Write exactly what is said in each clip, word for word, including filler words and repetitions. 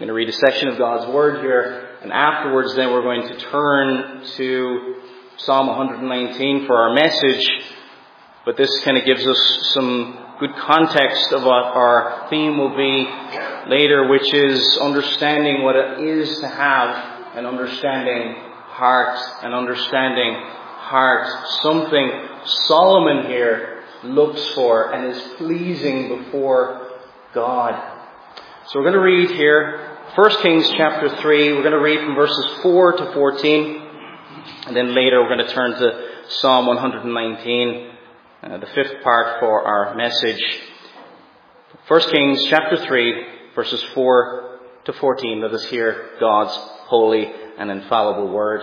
going to read a section of God's Word here, and afterwards then we're going to turn to Psalm one nineteen for our message. But this kind of gives us some good context of what our theme will be later, which is understanding what it is to have an understanding heart, an understanding heart, something Solomon here looks for and is pleasing before God. So we're going to read here, First Kings chapter three. We're going to read from verses four to fourteen. And then later we're going to turn to Psalm one nineteen, uh, the fifth part for our message. First Kings chapter three, verses four to fourteen. Let us hear God's holy and infallible word.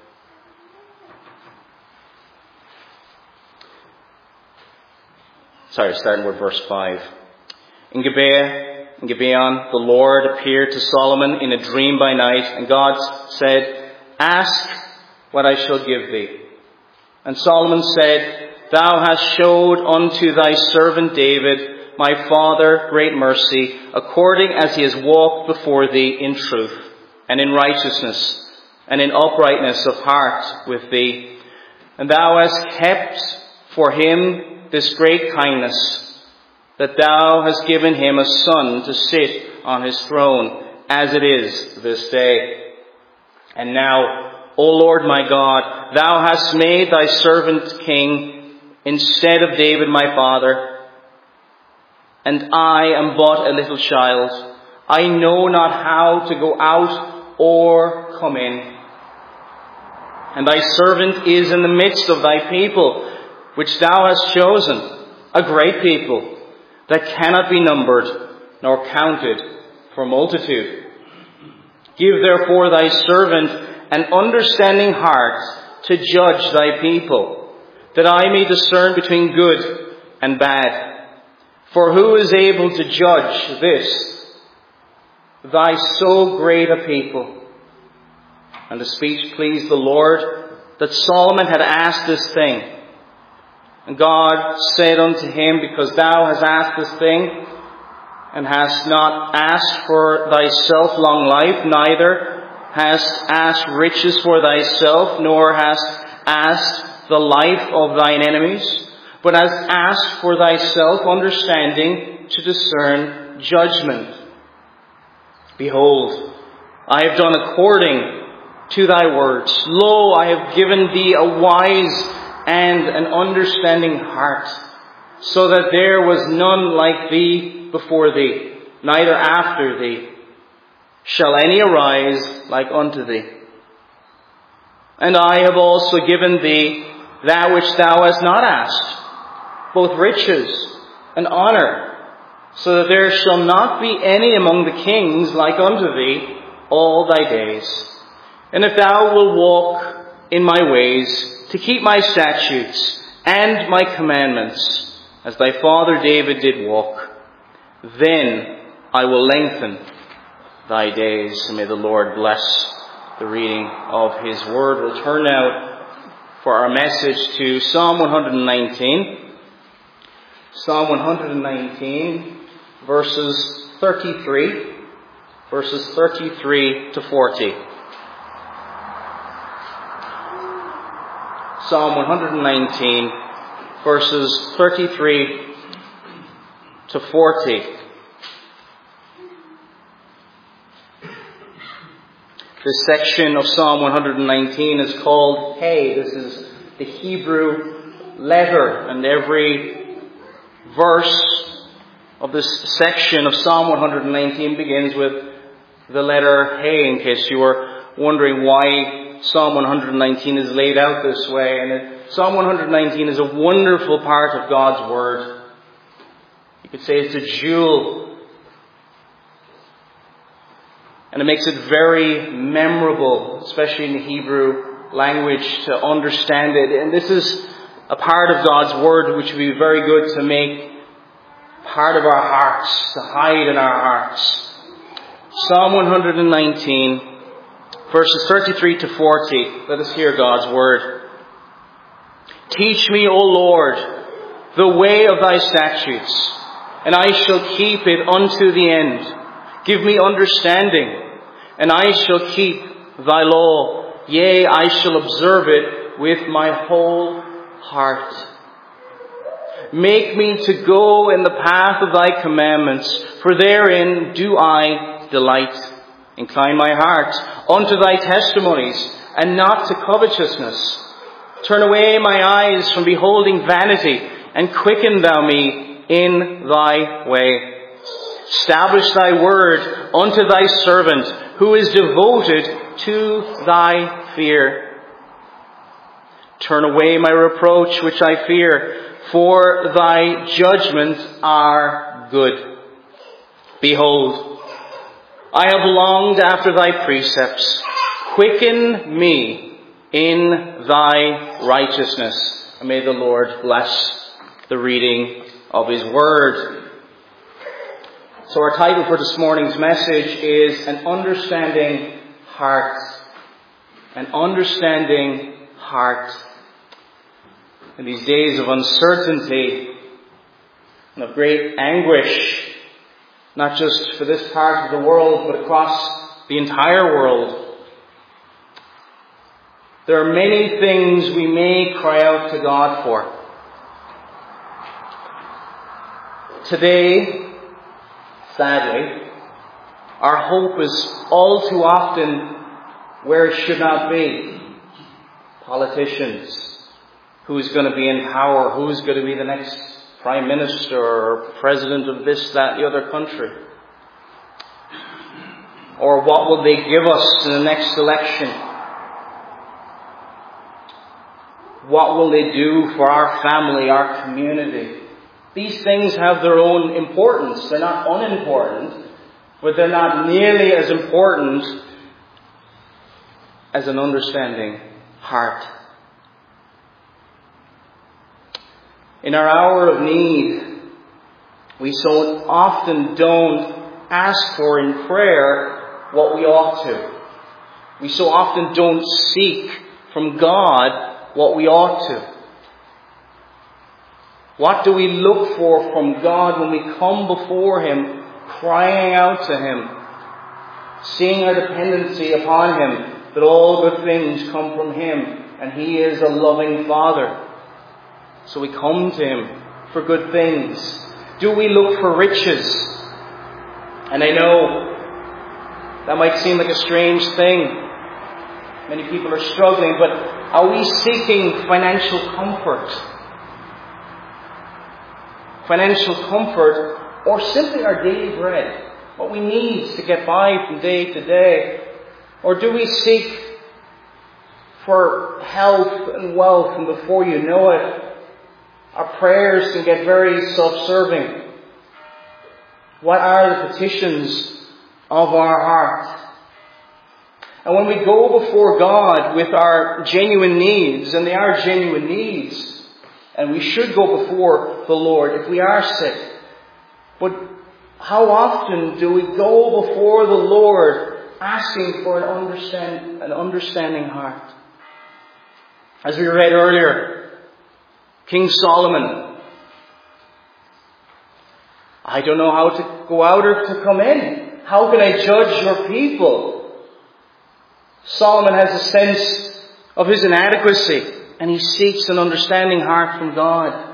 Sorry, starting with verse five. In Gibeah, in Gibeon, the Lord appeared to Solomon in a dream by night, and God said, "Ask what I shall give thee." And Solomon said, "Thou hast showed unto thy servant David, my father, great mercy, according as he has walked before thee in truth, and in righteousness, and in uprightness of heart with thee. And thou hast kept for him this great kindness, that thou hast given him a son to sit on his throne, as it is this day. And now, O Lord my God, thou hast made thy servant king instead of David my father, and I am but a little child. I know not how to go out or come in. And thy servant is in the midst of thy people, which thou hast chosen, a great people, that cannot be numbered nor counted for multitude. Give therefore thy servant an understanding heart to judge thy people, that I may discern between good and bad. For who is able to judge this, thy so great a people?" And the speech pleased the Lord, that Solomon had asked this thing. And God said unto him, "Because thou hast asked this thing, and hast not asked for thyself long life, neither hast asked riches for thyself, nor hast asked the life of thine enemies, but hast asked for thyself understanding to discern judgment. Behold, I have done according to thy words. Lo, I have given thee a wise and an understanding heart, so that there was none like thee before thee, neither after thee shall any arise like unto thee. And I have also given thee that which thou hast not asked, both riches and honour, so that there shall not be any among the kings like unto thee all thy days. And if thou wilt walk in my ways, to keep my statutes and my commandments, as thy father David did walk, then I will lengthen thy days." And may the Lord bless the reading of his word. We'll turn now for our message to Psalm one nineteen. Psalm one nineteen, verses thirty-three, verses thirty-three to forty. Psalm one nineteen, verses thirty-three to forty. This section of Psalm one nineteen is called Hey. This is the Hebrew letter, and every verse of this section of Psalm one nineteen begins with the letter Hey, in case you were wondering why Psalm one nineteen is laid out this way. And it, Psalm one nineteen is a wonderful part of God's Word. You could say it's a jewel. And it makes it very memorable, especially in the Hebrew language, to understand it. And this is a part of God's Word which would be very good to make part of our hearts, to hide in our hearts. Psalm one nineteen, verses thirty-three to forty. Let us hear God's word. "Teach me, O Lord, the way of thy statutes, and I shall keep it unto the end. Give me understanding, and I shall keep thy law. Yea, I shall observe it with my whole heart. Make me to go in the path of thy commandments, for therein do I delight. Incline my heart unto thy testimonies, and not to covetousness. Turn away my eyes from beholding vanity, and quicken thou me in thy way. Establish thy word unto thy servant, who is devoted to thy fear. Turn away my reproach which I fear, for thy judgments are good. Behold, I have longed after thy precepts. Quicken me in thy righteousness. And may the Lord bless the reading of his word. So our title for this morning's message is An Understanding Heart. An Understanding Heart. In these days of uncertainty and of great anguish, not just for this part of the world, but across the entire world, there are many things we may cry out to God for. Today, sadly, our hope is all too often where it should not be. Politicians. Who's going to be in power? Who's going to be the next prime minister or president of this, that, the other country? Or what will they give us in the next election? What will they do for our family, our community? These things have their own importance. They're not unimportant, but they're not nearly as important as an understanding heart. In our hour of need, we so often don't ask for in prayer what we ought to. We so often don't seek from God what we ought to. What do we look for from God when we come before him, crying out to him, seeing our dependency upon him, that all good things come from him, and he is a loving Father. So we come to him for good things. Do we look for riches? And I know that might seem like a strange thing. Many people are struggling, but are we seeking financial comfort? Financial comfort, or simply our daily bread, what we need to get by from day to day? Or do we seek for health and wealth, and before you know it, our prayers can get very self-serving? What are the petitions of our heart? And when we go before God with our genuine needs, and they are genuine needs, and we should go before the Lord if we are sick. But how often do we go before the Lord asking for an, understand, an understanding heart? As we read earlier, King Solomon, I don't know how to go out or to come in. How can I judge your people? Solomon has a sense of his inadequacy, and he seeks an understanding heart from God.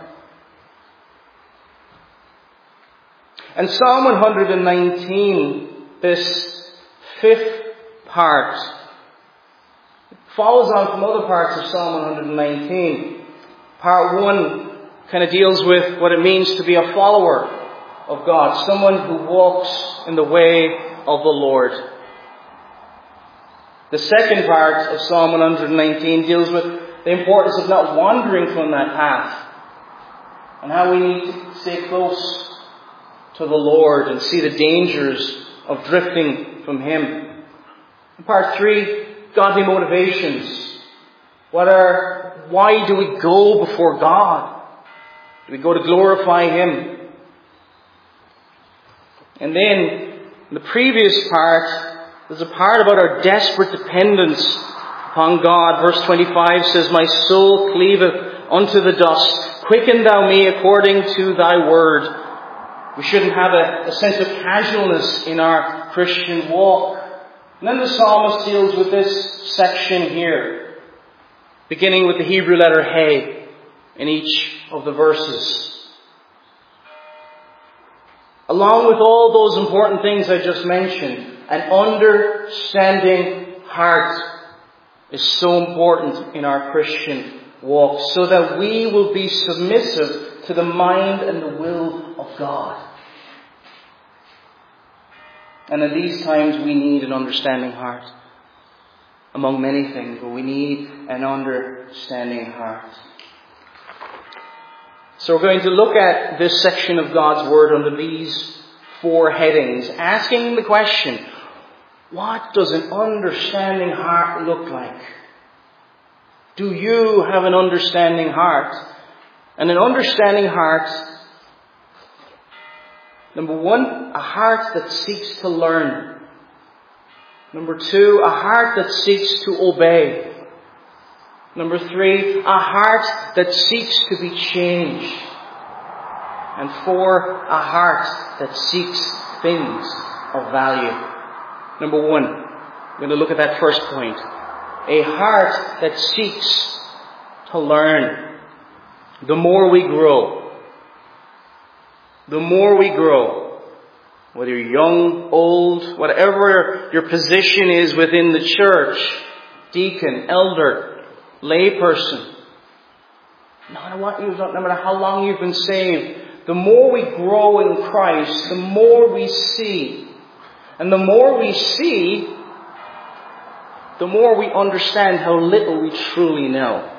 And Psalm one nineteen, this fifth part, follows on from other parts of Psalm one nineteen. Part one kind of deals with what it means to be a follower of God, someone who walks in the way of the Lord. The second part of Psalm one nineteen deals with the importance of not wandering from that path, and how we need to stay close to the Lord and see the dangers of drifting from him. And part three, godly motivations. What are, why do we go before God? Do we go to glorify him? And then, in the previous part, there's a part about our desperate dependence upon God. Verse twenty-five says, My soul cleaveth unto the dust. Quicken thou me according to thy word. We shouldn't have a, a sense of casualness in our Christian walk. And then the psalmist deals with this section here, beginning with the Hebrew letter He in each of the verses. Along with all those important things I just mentioned, an understanding heart is so important in our Christian walk, so that we will be submissive to the mind and the will of God. And in these times we need an understanding heart. Among many things, but we need an understanding heart. So we're going to look at this section of God's Word under these four headings, asking the question, what does an understanding heart look like? Do you have an understanding heart? And an understanding heart, number one, a heart that seeks to learn. Number two, a heart that seeks to obey. Number three, a heart that seeks to be changed. And four, a heart that seeks things of value. Number one, we're going to look at that first point. A heart that seeks to learn. The more we grow, the more we grow, whether you're young, old, whatever your position is within the church, deacon, elder, layperson, no matter what you've done, no matter how long you've been saved, the more we grow in Christ, the more we see. And the more we see, the more we understand how little we truly know.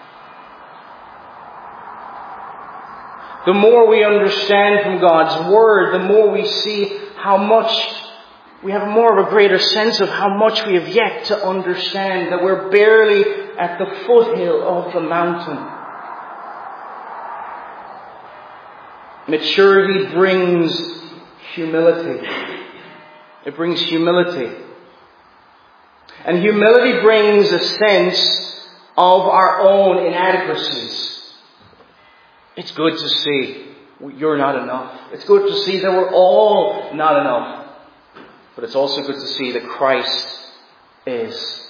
The more we understand from God's Word, the more we see how much, we have more of a greater sense of how much we have yet to understand, that we're barely at the foothill of the mountain. Maturity brings humility. It brings humility. And humility brings a sense of our own inadequacies. It's good to see you're not enough. It's good to see that we're all not enough. But it's also good to see that Christ is.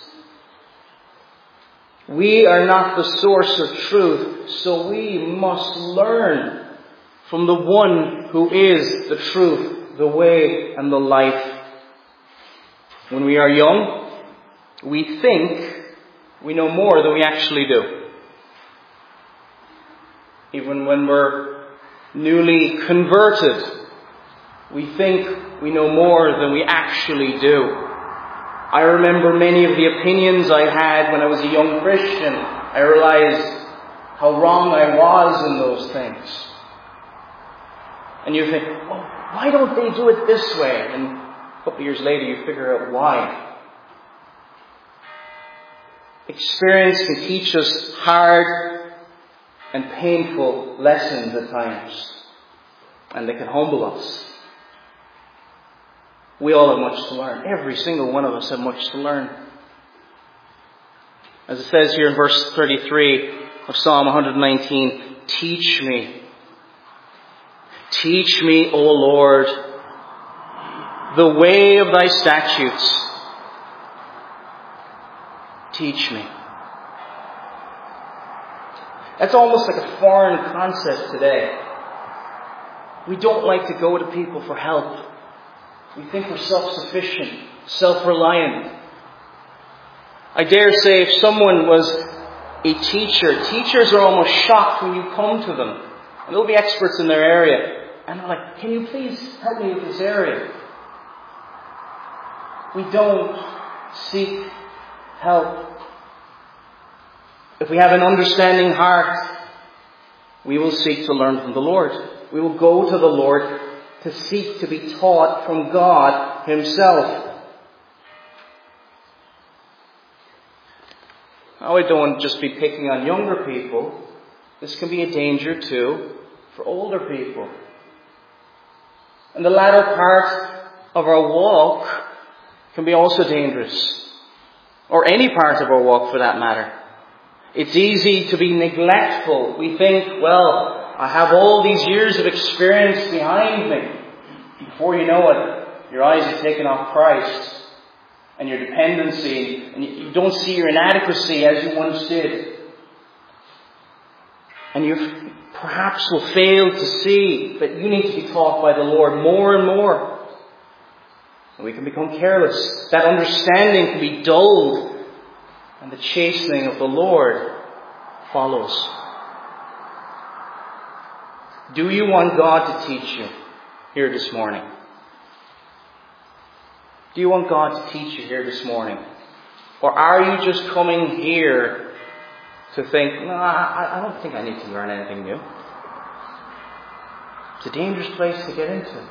We are not the source of truth, so we must learn from the one who is the truth, the way, and the life. When we are young, we think we know more than we actually do. Even when we're newly converted, we think we know more than we actually do. I remember many of the opinions I had when I was a young Christian. I realized how wrong I was in those things. And you think, oh, why don't they do it this way? And a couple of years later you figure out why. Experience can teach us hard and painful lessons at times. And they can humble us. We all have much to learn. Every single one of us have much to learn. As it says here in verse thirty-three of Psalm one nineteen, teach me. Teach me, O Lord, the way of thy statutes. Teach me. That's almost like a foreign concept today. We don't like to go to people for help. We think we're self-sufficient, self-reliant. I dare say if someone was a teacher, teachers are almost shocked when you come to them. And they'll be experts in their area. And they're like, can you please help me with this area? We don't seek help. If we have an understanding heart, we will seek to learn from the Lord. We will go to the Lord to seek to be taught from God Himself. Now, I don't want to just be picking on younger people. This can be a danger too for older people. And the latter part of our walk can be also dangerous. Or any part of our walk for that matter. It's easy to be neglectful. We think, well, I have all these years of experience behind me. Before you know it, your eyes are taken off Christ and your dependency, and you don't see your inadequacy as you once did. And you perhaps will fail to see that you need to be taught by the Lord more and more. And we can become careless. That understanding can be dulled, and the chastening of the Lord follows. Do you want God to teach you here this morning? Do you want God to teach you here this morning? Or are you just coming here to think, no, I, I don't think I need to learn anything new? It's a dangerous place to get into.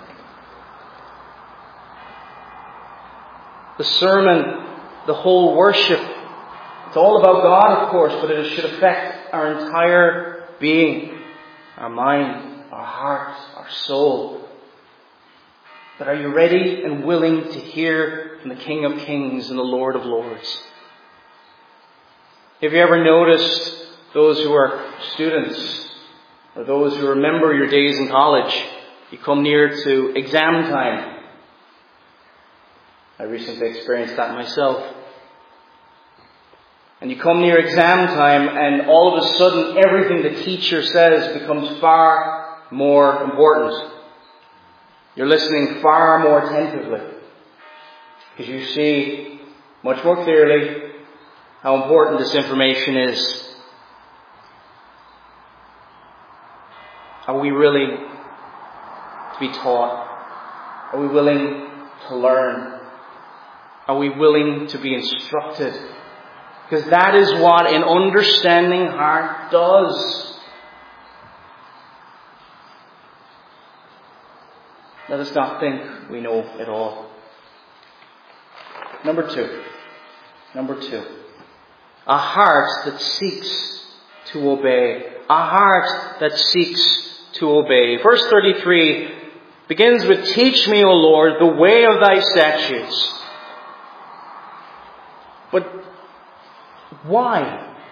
The sermon, the whole worship, it's all about God, of course, but it should affect our entire being, our mind, our heart, our soul. But are you ready and willing to hear from the King of Kings and the Lord of Lords? Have you ever noticed those who are students or those who remember your days in college? You come near to exam time. I recently experienced that myself. And you come near exam time and all of a sudden everything the teacher says becomes far more important. You're listening far more attentively because you see much more clearly how important this information is. Are we really to be taught? Are we willing to learn? Are we willing to be instructed? Because that is what an understanding heart does. Let us not think we know it all. Number two. Number two. A heart that seeks to obey. A heart that seeks to obey. Verse thirty-three begins with, "Teach me, O Lord, the way of thy statutes." But why?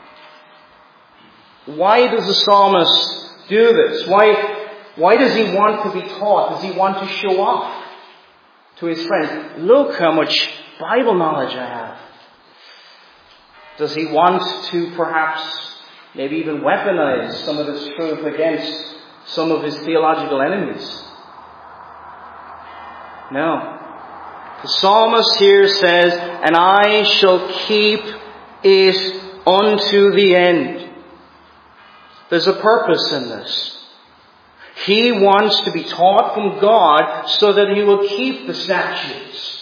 Why does the psalmist do this? Why, why does he want to be taught? Does he want to show off to his friends? Look how much Bible knowledge I have. Does he want to perhaps maybe even weaponize some of this truth against some of his theological enemies? No. The psalmist here says, "And I shall keep it unto the end." There's a purpose in this. He wants to be taught from God so that he will keep the statutes.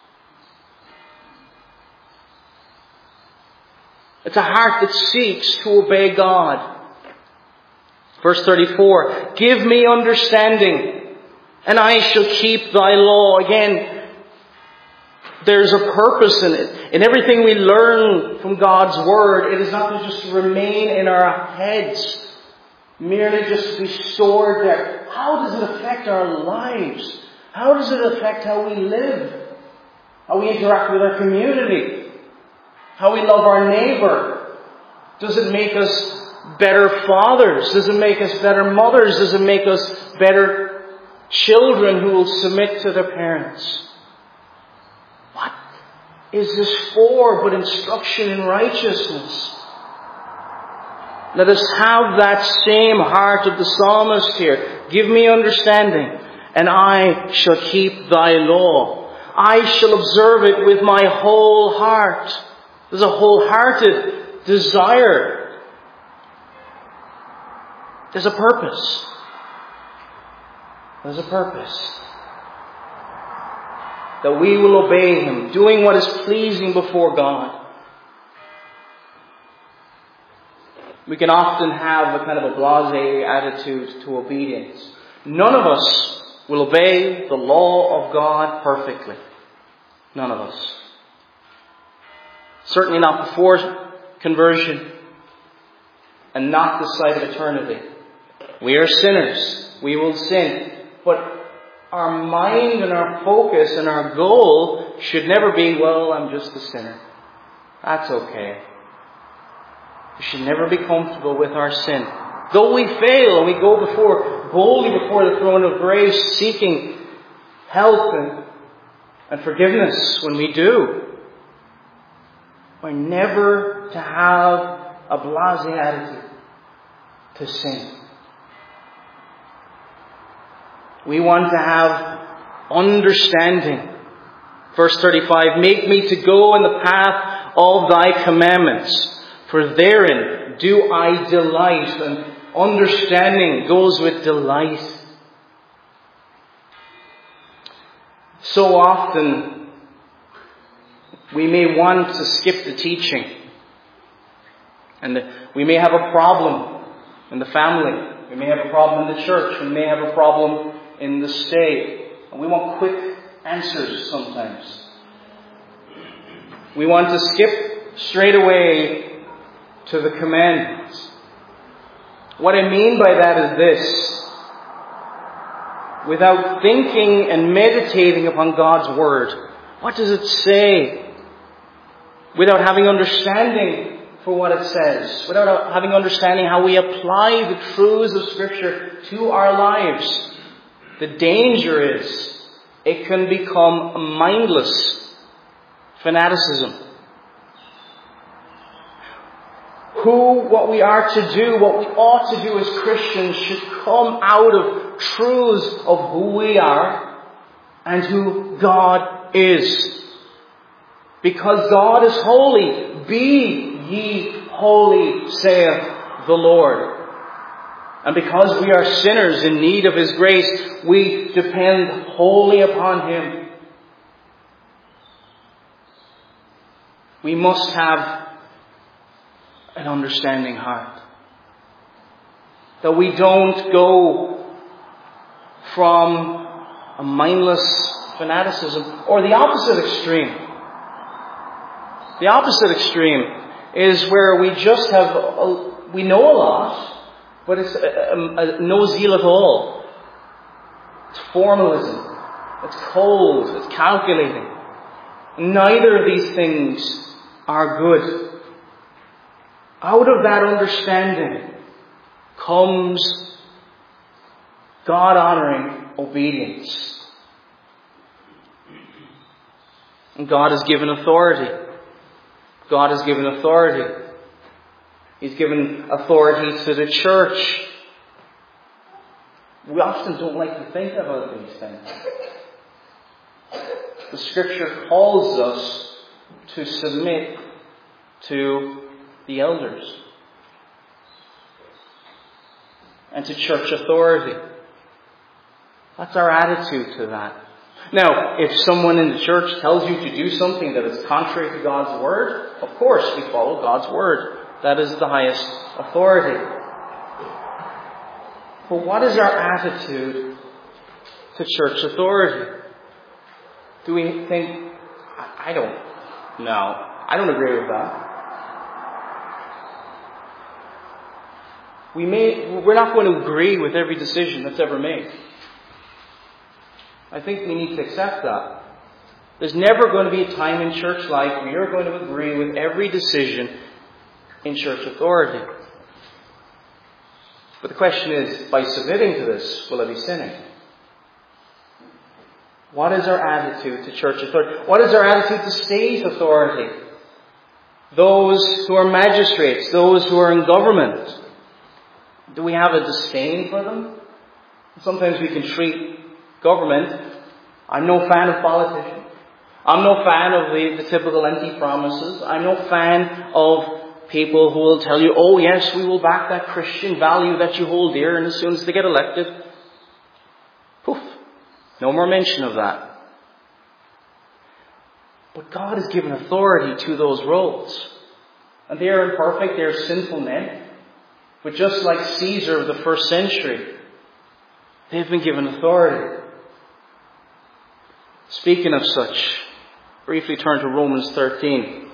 It's a heart that seeks to obey God. Verse thirty-four, "Give me understanding, and I shall keep thy law." Again, there's a purpose in it. In everything we learn from God's Word, it is not to just remain in our heads, merely just to be stored there. How does it affect our lives? How does it affect how we live? How we interact with our community? How we love our neighbor? Does it make us better fathers? Does it make us better mothers? Does it make us better children who will submit to their parents? What is this for but instruction in righteousness? Let us have that same heart of the psalmist here. "Give me understanding, and I shall keep thy law. I shall observe it with my whole heart." There's a wholehearted desire. There's a purpose. There's a purpose. That we will obey Him, doing what is pleasing before God. We can often have a kind of a blasé attitude to obedience. None of us will obey the law of God perfectly. None of us. Certainly not before conversion, and not this side of eternity. We are sinners. We will sin. But our mind and our focus and our goal should never be, well, I'm just a sinner. That's okay. We should never be comfortable with our sin. Though we fail and we go before, boldly before the throne of grace, seeking help and and forgiveness when we do. We're never to have a blasé attitude to sin. We want to have understanding. Verse thirty-five, make me to go in the path of thy commandments, for therein do I delight. And understanding goes with delight. So often we may want to skip the teaching. And we may have a problem in the family. We may have a problem in the church. We may have a problem in the state. And we want quick answers sometimes. We want to skip straight away to the commandments. What I mean by that is this. Without thinking and meditating upon God's Word, what does it say? Without having understanding for what it says. Without having understanding how we apply the truths of Scripture to our lives. The danger is it can become mindless fanaticism. Who, what we are to do, what we ought to do as Christians should come out of truths of who we are and who God is. Because God is holy. Be ye holy, saith the Lord. And because we are sinners in need of His grace, we depend wholly upon Him. We must have an understanding heart. That we don't go from a mindless fanaticism or the opposite extreme. The opposite extreme is where we just have, a, we know a lot, but it's a, a, a no zeal at all. It's formalism. It's cold. It's calculating. Neither of these things are good. Out of that understanding comes God-honoring obedience. And God has given authority. God has given authority. He's given authority to the church. We often don't like to think about these things. The Scripture calls us to submit to the elders and to church authority. That's our attitude to that. Now, if someone in the church tells you to do something that is contrary to God's Word, of course we follow God's Word. That is the highest authority. But what is our attitude to church authority? Do we think, I don't, no, I don't agree with that. We may, we're not going to agree with every decision that's ever made. I think we need to accept that. There's never going to be a time in church life where you're going to agree with every decision in church authority. But the question is, by submitting to this, will I be sinning? What is our attitude to church authority? What is our attitude to state authority? Those who are magistrates, those who are in government. Do we have a disdain for them? Sometimes we can treat government. I'm no fan of politicians. I'm no fan of the, the typical empty promises. I'm no fan of people who will tell you, oh yes, we will back that Christian value that you hold dear, and as soon as they get elected, poof, no more mention of that. But God has given authority to those roles. And they are imperfect, they are sinful men. But just like Caesar of the first century, they've been given authority. Speaking of such, briefly turn to Romans thirteen.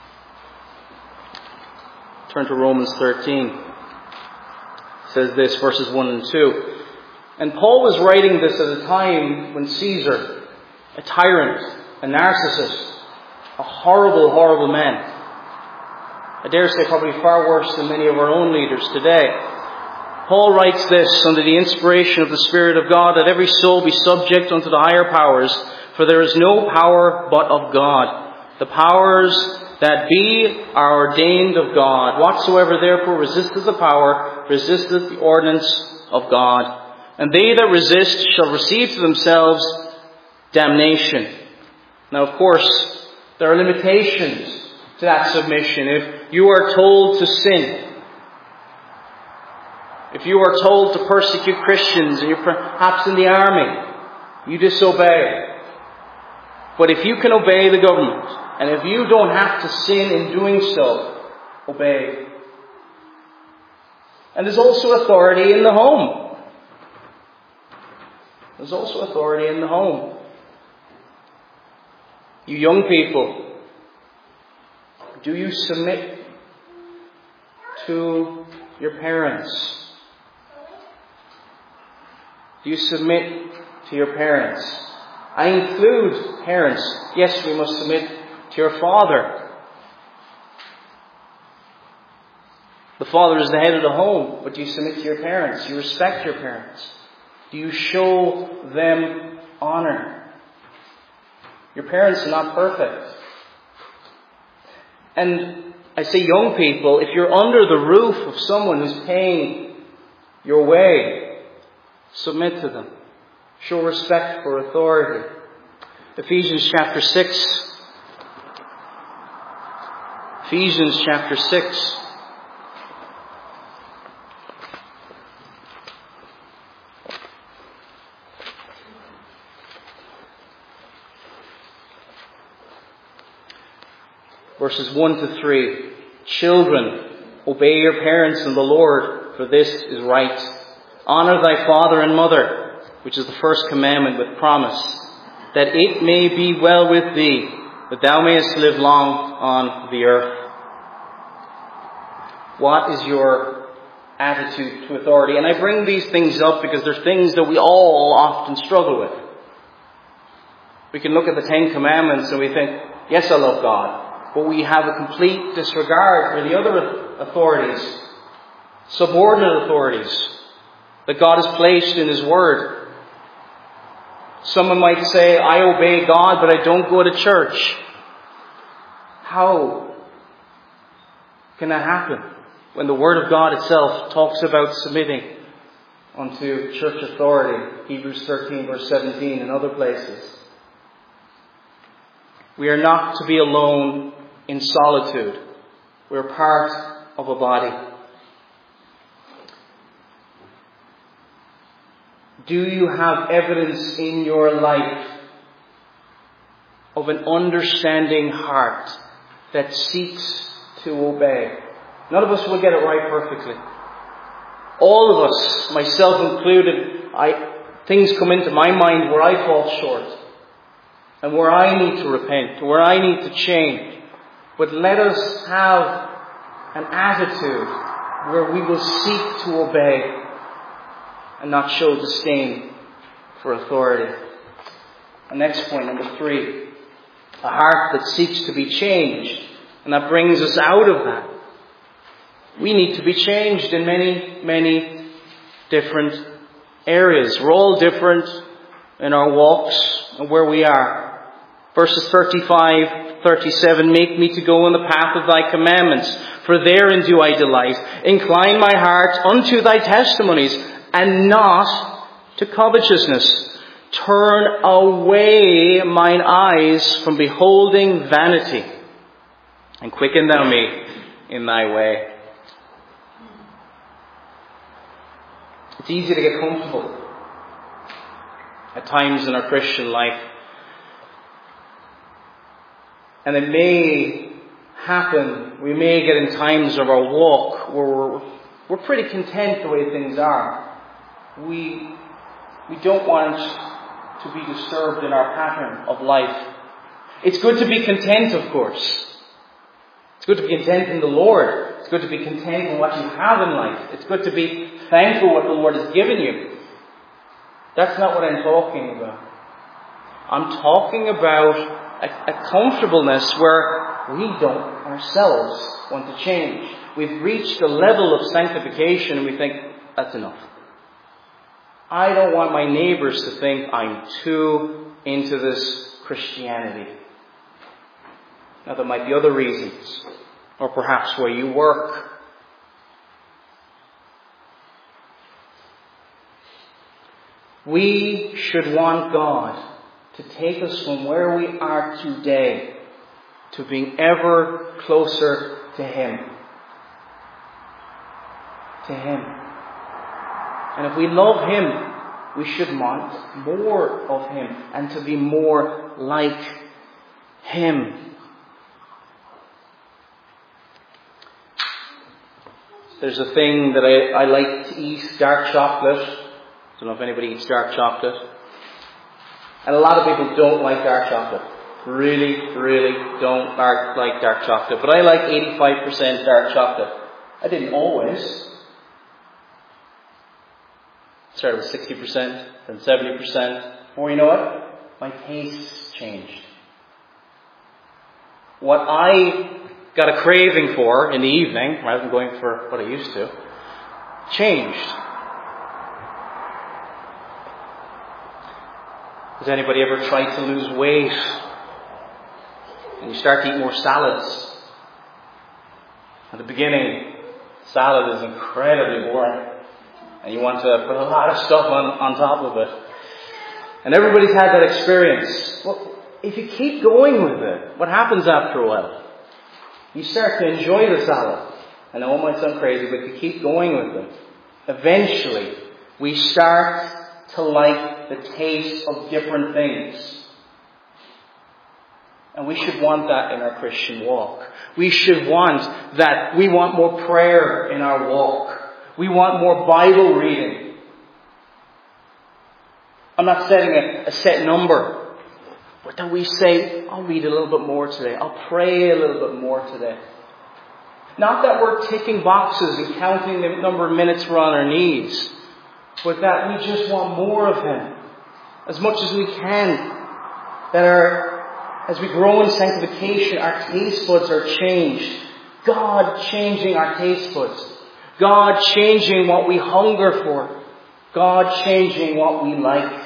Turn to Romans thirteen. It says this, verses one and two. And Paul was writing this at a time when Caesar, a tyrant, a narcissist, a horrible, horrible man, I dare say probably far worse than many of our own leaders today. Paul writes this under the inspiration of the Spirit of God, that every soul be subject unto the higher powers, For there is no power but of God. The powers that be are ordained of God. Whatsoever therefore resisteth the power, resisteth the ordinance of God. And they that resist shall receive to themselves damnation. Now, of course, there are limitations to that submission. If you are told to sin, if you are told to persecute Christians, and you're perhaps in the army, you disobey. But if you can obey the government, and if you don't have to sin in doing so, obey. And there's also authority in the home. There's also authority in the home. You young people, do you submit to your parents? Do you submit to your parents? I include parents. Yes, we must submit to your father. The father is the head of the home, but do you submit to your parents? Do you respect your parents? Do you show them honor? Your parents are not perfect. And I say young people, if you're under the roof of someone who's paying your way, submit to them. Show respect for authority. Ephesians chapter six. Ephesians chapter six. Verses one to three. Children, obey your parents in the Lord, for this is right. Honor thy father and mother, which is the first commandment with promise, that it may be well with thee, that thou mayest live long on the earth. What is your attitude to authority? And I bring these things up because they're things that we all often struggle with. We can look at the Ten Commandments and we think, yes, I love God. But we have a complete disregard for the other authorities, subordinate authorities that God has placed in His Word. Someone might say, I obey God, but I don't go to church. How can that happen when the Word of God itself talks about submitting unto church authority? Hebrews thirteen verse seventeen and other places. We are not to be alone in solitude. We are part of a body. Do you have evidence in your life of an understanding heart that seeks to obey? None of us will get it right perfectly. All of us, myself included, I, things come into my mind where I fall short and where I need to repent, where I need to change. But let us have an attitude where we will seek to obey and not show disdain for authority. The next point, number three, a heart that seeks to be changed. And that brings us out of that. We need to be changed in many, many different areas. We're all different in our walks and where we are. Verses thirty-five, thirty-seven, make me to go in the path of thy commandments, for therein do I delight. Incline my heart unto thy testimonies, and not to covetousness. Turn away mine eyes from beholding vanity, and quicken thou me in thy way. It's easy to get comfortable at times in our Christian life. And it may happen, we may get in times of our walk where we're, we're pretty content the way things are. We, we don't want to be disturbed in our pattern of life. It's good to be content, of course. It's good to be content in the Lord. It's good to be content in what you have in life. It's good to be thankful what the Lord has given you. That's not what I'm talking about. I'm talking about A, a comfortableness where we don't ourselves want to change. We've reached a level of sanctification and we think, that's enough. I don't want my neighbors to think I'm too into this Christianity. Now, there might be other reasons, or perhaps where you work. We should want God to take us from where we are today to being ever closer to Him. To Him. And if we love Him, we should want more of Him and to be more like Him. There's a thing that I, I like to eat, dark chocolate. I don't know if anybody eats dark chocolate. And a lot of people don't like dark chocolate. Really, really don't like dark chocolate. But I like eighty-five percent dark chocolate. I didn't always. Started with sixty percent, then seventy percent. Or you know what? My tastes changed. What I got a craving for in the evening, rather than going for what I used to, changed. Has anybody ever tried to lose weight? And you start to eat more salads. At the beginning, salad is incredibly boring. And you want to put a lot of stuff on, on top of it. And everybody's had that experience. Well, if you keep going with it, what happens after a while? You start to enjoy the salad. I know it might sound crazy, but if you keep going with it, eventually we start to like the taste of different things. And we should want that in our Christian walk. We should want that. We want more prayer in our walk. We want more Bible reading. I'm not setting a, a set number. But that we say, I'll read a little bit more today. I'll pray a little bit more today. Not that we're ticking boxes and counting the number of minutes we're on our knees. But that we just want more of Him. As much as we can. That our, as we grow in sanctification, our taste buds are changed. God changing our taste buds. God changing what we hunger for. God changing what we like.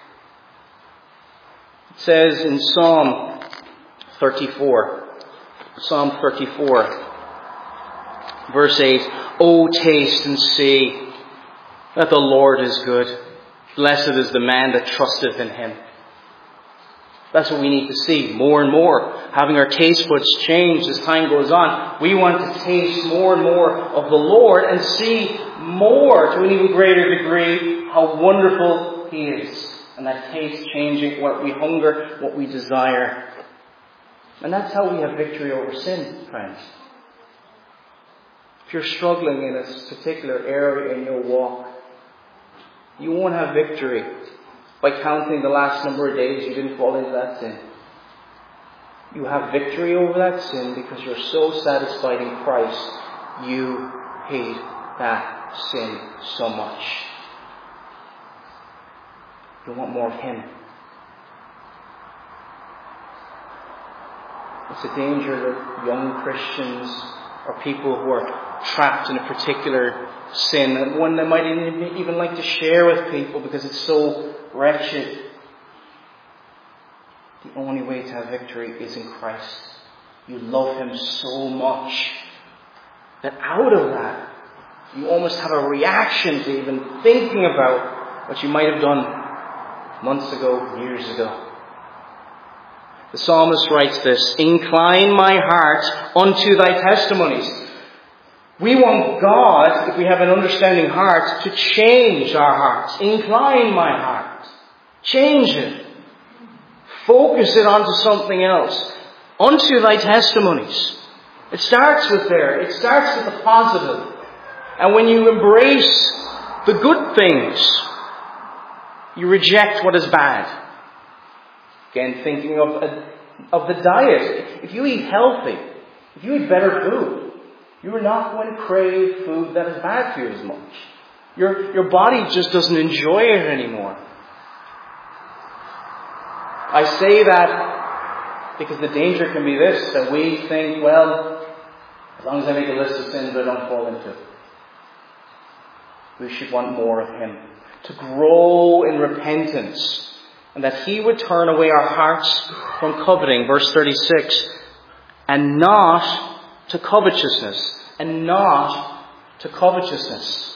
It says in Psalm thirty-four. Psalm thirty-four. Verse eight. O taste and see that the Lord is good. Blessed is the man that trusteth in Him. That's what we need to see more and more. Having our taste buds change as time goes on. We want to taste more and more of the Lord and see more to an even greater degree how wonderful He is. And that taste changing what we hunger, what we desire. And that's how we have victory over sin, friends. If you're struggling in a particular area in your walk, you won't have victory by counting the last number of days you didn't fall into that sin. You have victory over that sin because you're so satisfied in Christ, you hate that sin so much. You want more of Him. It's a danger that young Christians or people who are trapped in a particular sin, and one they might even like to share with people because it's so wretched. The only way to have victory is in Christ. You love Him so much that out of that, you almost have a reaction to even thinking about what you might have done months ago, years ago. The psalmist writes this, Incline my heart unto thy testimonies. We want God, if we have an understanding heart, to change our hearts. Incline my heart. Change it. Focus it onto something else. Unto thy testimonies. It starts with there. It starts with the positive. And when you embrace the good things, you reject what is bad. Again, thinking of, of the diet. If you eat healthy, if you eat better food, you are not going to crave food that is bad for you as much. Your, your body just doesn't enjoy it anymore. I say that because the danger can be this, that we think, well, as long as I make a list of sins I don't fall into. We should want more of Him. to grow in repentance, and that He would turn away our hearts from coveting, verse thirty-six, and not to covetousness, and not to covetousness.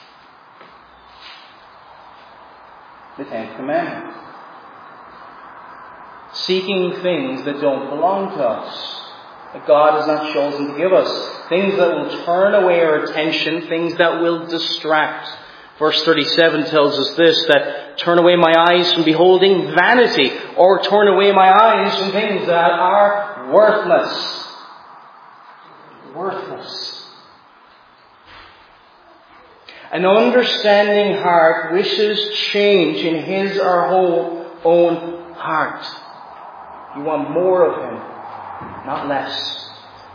The Tenth Commandment. Seeking things that don't belong to us, that God has not chosen to give us. Things that will turn away our attention, things that will distract. Verse thirty-seven tells us this, that turn away my eyes from beholding vanity, or turn away my eyes from things that are worthless. Worthless. An understanding heart wishes change in his or her own heart. You want more of Him, not less.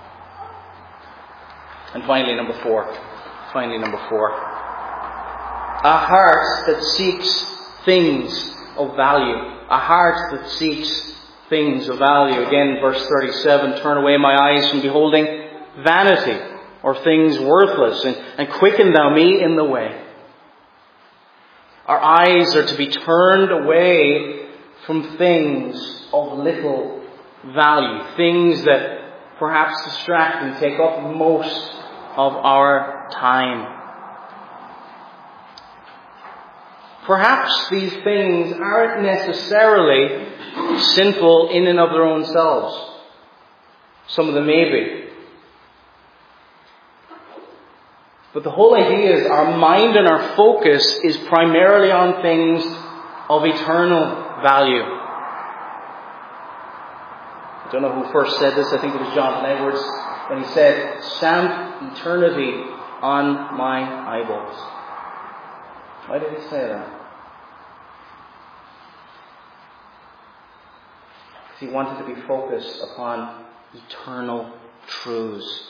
And finally, number four. Finally, number four. A heart that seeks things of value. A heart that seeks things of value. Again, verse thirty-seven, turn away my eyes from beholding vanity, or things worthless, and, and quicken thou me in the way. Our eyes are to be turned away from things of little value, things that perhaps distract and take up most of our time. Perhaps these things aren't necessarily sinful in and of their own selves. Some of them may be. But the whole idea is our mind and our focus is primarily on things of eternal value. I don't know who first said this. I think it was Jonathan Edwards when he said, "Stamp eternity on my eyeballs." Why did he say that? Because he wanted to be focused upon eternal truths.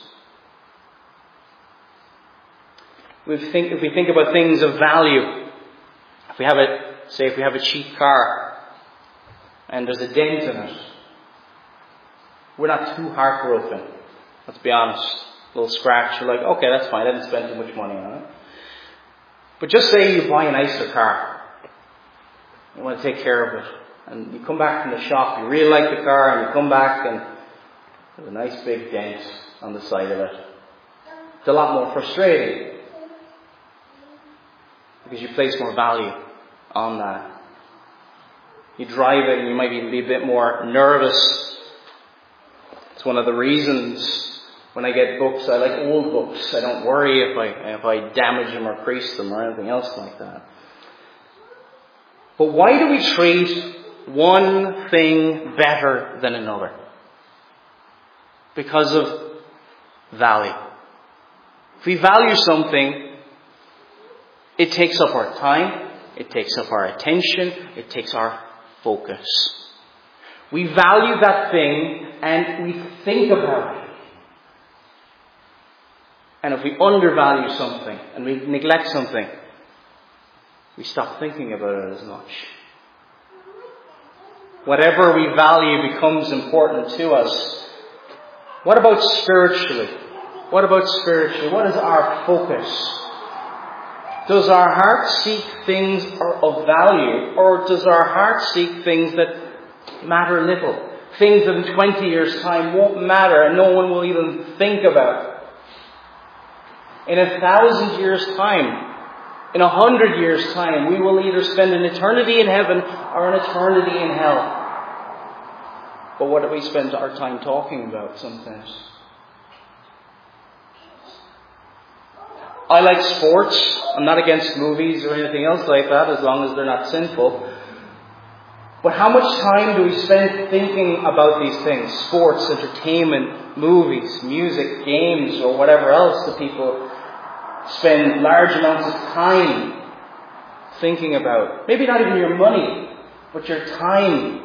We think, if we think about things of value, if we have a, say if we have a cheap car and there's a dent in it, we're not too heartbroken. Let's be honest. A little scratch, you're like, okay, that's fine, I didn't spend too much money on it. But just say you buy a nicer car. You want to take care of it. And you come back from the shop, you really like the car, and you come back and there's a nice big dent on the side of it. It's a lot more frustrating. Because you place more value on that. You drive it and you might even be a bit more nervous. It's one of the reasons when I get books, I like old books. I don't worry if I if I damage them or crease them or anything else like that. But why do we treat one thing better than another? Because of value. If we value something, it takes up our time, it takes up our attention, it takes our focus. We value that thing and we think about it. And if we undervalue something and we neglect something, we stop thinking about it as much. Whatever we value becomes important to us. What about spiritually? What about spiritually? What is our focus? Does our heart seek things of value, or does our heart seek things that matter little? Things that in twenty years' time won't matter and no one will even think about. In a thousand years' time, in a hundred years' time, we will either spend an eternity in heaven or an eternity in hell. But what do we spend our time talking about sometimes? I like sports. I'm not against movies or anything else like that, as long as they're not sinful. But how much time do we spend thinking about these things? Sports, entertainment, movies, music, games, or whatever else that people spend large amounts of time thinking about. Maybe not even your money, but your time.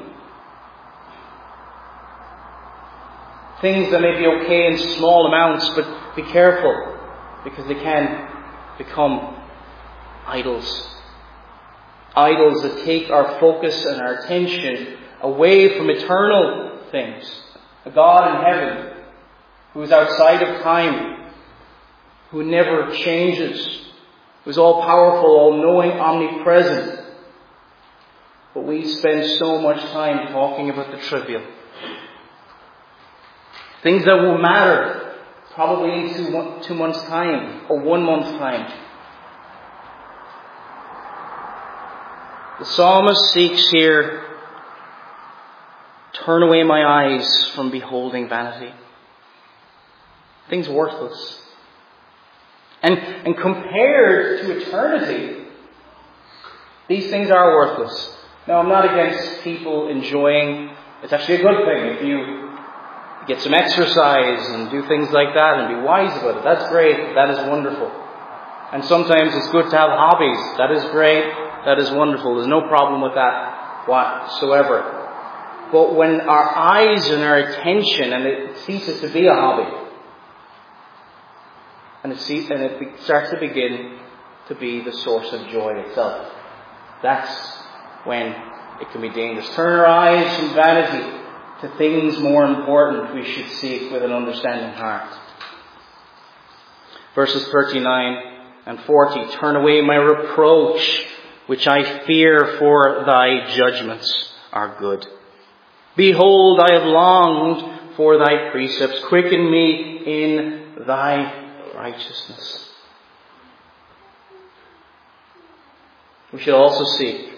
Things that may be okay in small amounts, but be careful, because they can become idols. Idols that take our focus and our attention away from eternal things. A God in heaven who is outside of time, who never changes, who's all-powerful, all-knowing, omnipresent. But we spend so much time talking about the trivial. Things that will matter probably in two, two months' time or one month's time. The psalmist seeks here, turn away my eyes from beholding vanity. Things worthless. And, and compared to eternity, these things are worthless. Now, I'm not against people enjoying, it's actually a good thing if you get some exercise and do things like that and be wise about it. That's great. That is wonderful. And sometimes it's good to have hobbies. That is great. That is wonderful. There's no problem with that whatsoever. But when our eyes and our attention, and it ceases to be a hobby, and it, ceases, and it starts to begin to be the source of joy itself, that's when it can be dangerous. Turn our eyes from vanity to things more important we should seek with an understanding heart. Verses thirty-nine and forty, turn away my reproach, which I fear, for thy judgments are good. Behold, I have longed for thy precepts. Quicken me in thy righteousness. We should also seek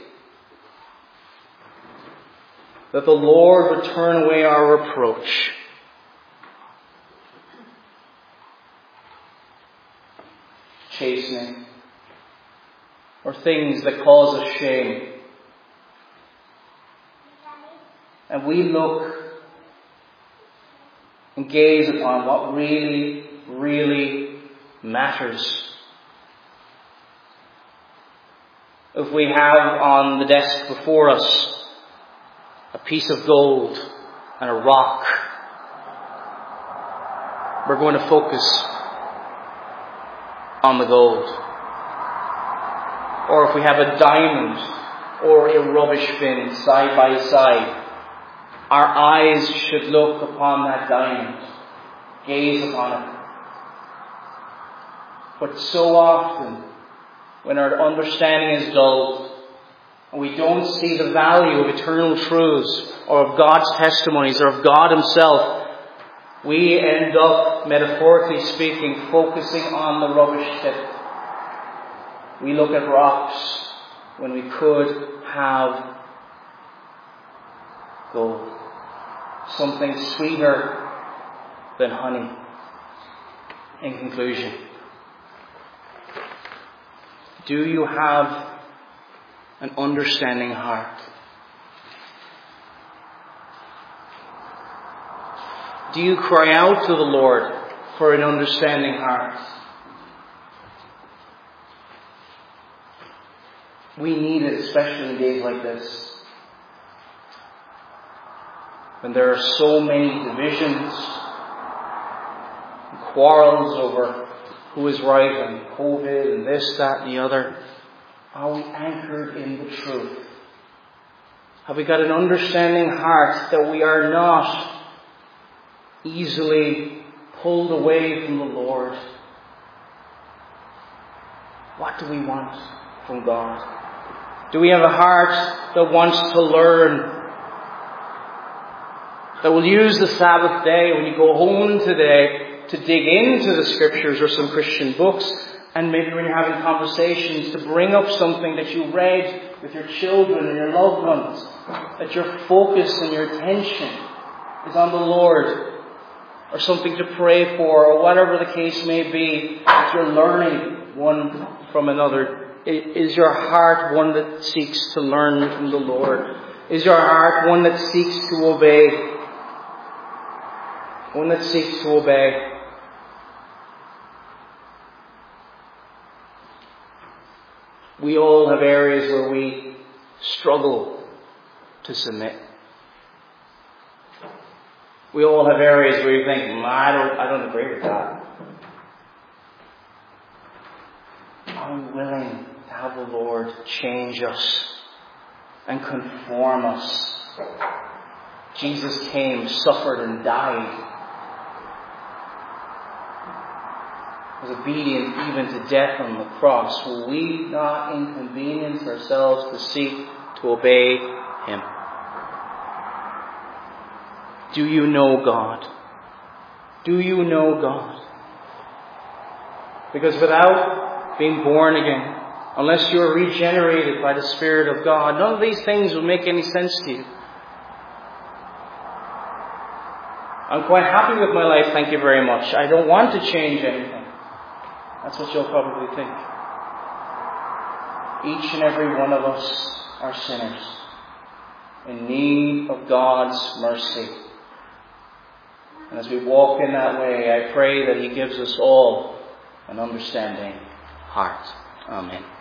that the Lord would turn away our reproach. Chastening, or things that cause us shame. And we look and gaze upon what really, really matters. If we have on the desk before us a piece of gold and a rock, we're going to focus on the gold. Or if we have a diamond or a rubbish bin side by side, our eyes should look upon that diamond, gaze upon it. But so often, when our understanding is dulled, and we don't see the value of eternal truths, or of God's testimonies, or of God Himself, we end up, metaphorically speaking, focusing on the rubbish tip. We look at rocks when we could have gold. Something sweeter than honey. In conclusion, do you have an understanding heart? Do you cry out to the Lord for an understanding heart? We need it, especially in days like this, when there are so many divisions and quarrels over who is right and COVID and this, that and the other. Are we anchored in the truth? Have we got an understanding heart that we are not easily pulled away from the Lord? What do we want from God? Do we have a heart that wants to learn? That will use the Sabbath day when you go home today to dig into the Scriptures or some Christian books, and maybe when you're having conversations to bring up something that you read with your children and your loved ones, that your focus and your attention is on the Lord, or something to pray for, or whatever the case may be, that you're learning one from another. Is your heart one that seeks to learn from the Lord? Is your heart one that seeks to obey? One that seeks to obey. We all have areas where we struggle to submit. We all have areas where you think, I don't, I don't agree with that. Are we willing to have the Lord change us and conform us? Jesus came, suffered and died was obedient even to death on the cross, will we not inconvenience ourselves to seek to obey Him? Do you know God? Do you know God? Because without being born again, unless you are regenerated by the Spirit of God, none of these things will make any sense to you. I'm quite happy with my life, thank you very much. I don't want to change anything. That's what you'll probably think. Each and every one of us are sinners in need of God's mercy. And as we walk in that way, I pray that He gives us all an understanding heart. Amen.